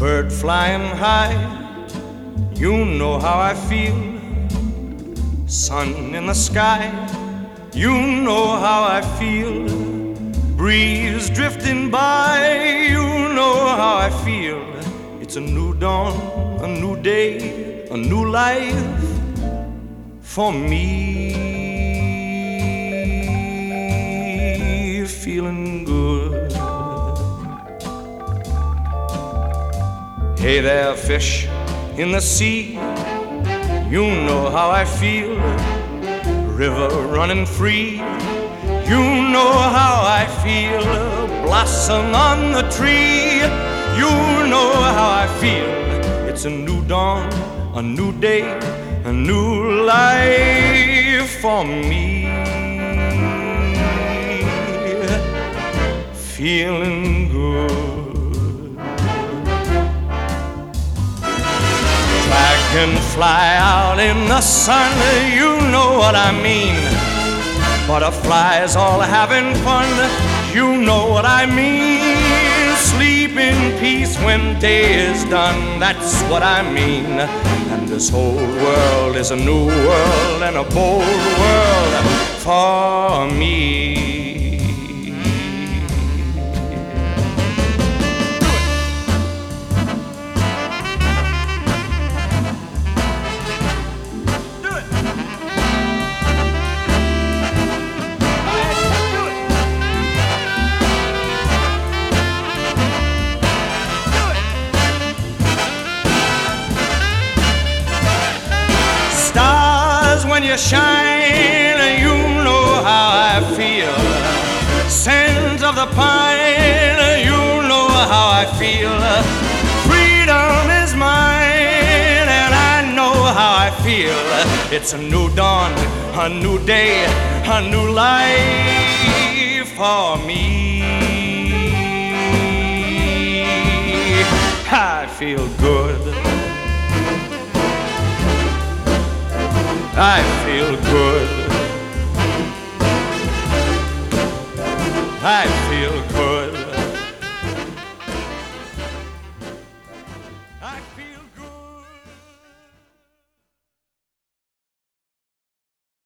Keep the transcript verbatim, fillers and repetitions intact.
bird flying high, you know how I feel. Sun in the sky, you know how I feel. Breeze drifting by, you know how I feel. It's a new dawn, a new day, a new life for me. Feeling good. Hey there, fish in the sea, you know how I feel. River running free, you know how I feel. Blossom on the tree, you know how I feel. It's a new dawn, a new day, a new life for me. Feeling good. Dragonfly out in the sun, you know what I mean. Butterflies all having fun, you know what I mean. Sleep in peace when day is done, that's what I mean. And this whole world is a new world and a bold world for me. When you shine, you know how I feel. Scent of the pine, you know how I feel. Freedom is mine, and I know how I feel. It's a new dawn, a new day, a new life for me. I feel good. I feel good. I feel good.